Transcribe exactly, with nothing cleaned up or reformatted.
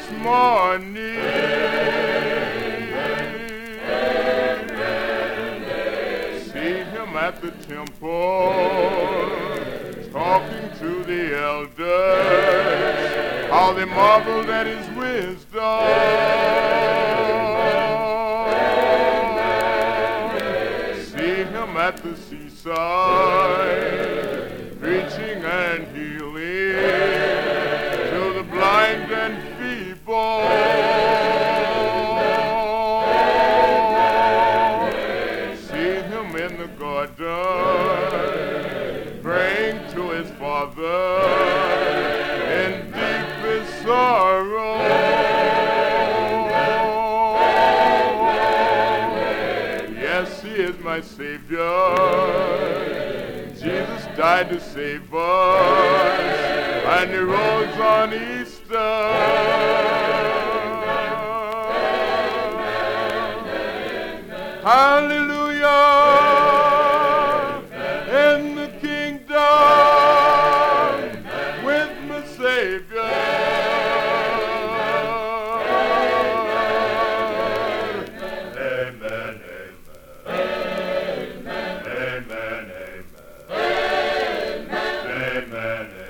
this morning. See him at the temple, talking to the elders, how they marveled at his wisdom. See him at the seaside, preaching and healing to the blind and feeble. See him in the garden, praying to his Father in deepest sorrow. Yes, he is my Savior. Jesus died to save us, and he rose on Easter. Hallelujah! In the kingdom with my Savior. Amen, amen. Amen, amen. Amen, amen.